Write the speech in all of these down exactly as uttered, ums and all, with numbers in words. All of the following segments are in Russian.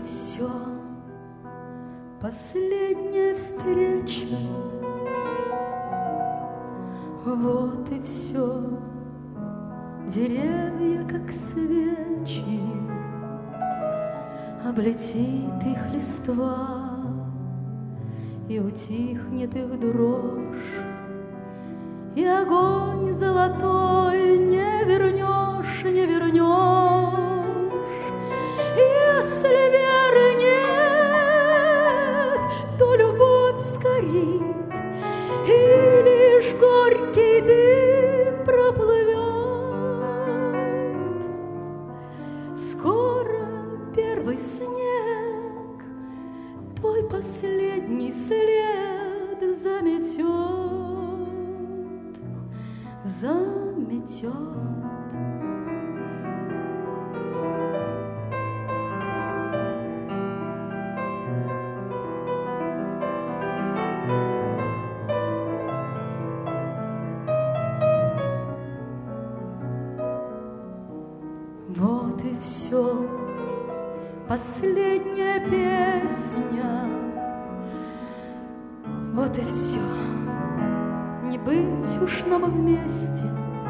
и все, последняя встреча. Вот и все, деревья, как свечи, облетит их листва, и утихнет их дрожь, и огонь золотой не вернешь, не вернешь. Если веры нет, то любовь сгорит, и лишь горький дым проплывет. Скоро первый снег твой последний след заметет, заметет. Вот и все, последняя песня. Вот и все, не быть уж нам вместе.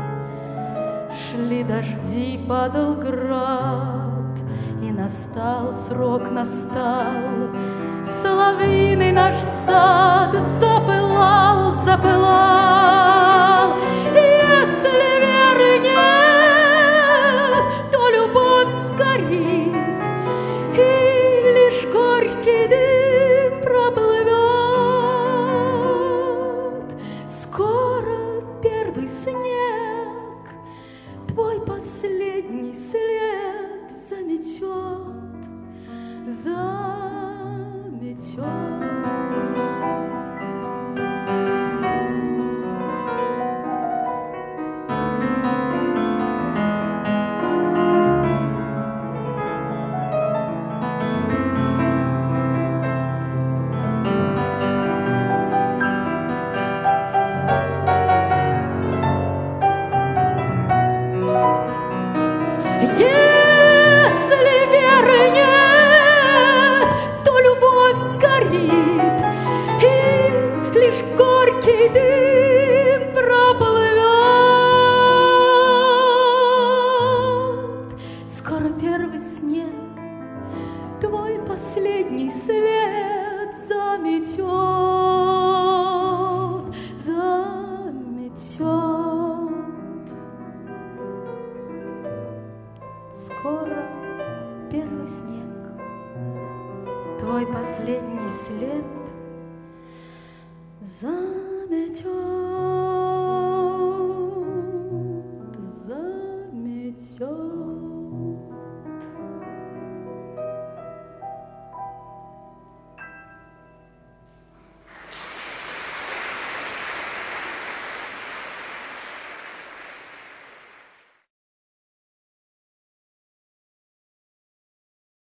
Шли дожди, падал град, и настал срок, настал. Соловьиный наш сад запылал, запылал. Если веры нет, то любовь сгорит, и лишь горький дым проплывет. Скоро первый снег твой последний след заметет, заметет. Если веры нет, то любовь сгорит, и лишь горький дым проплывет. Скоро первый снег твой последний след заметет, заметет. Скоро первый снег твой последний след заметет.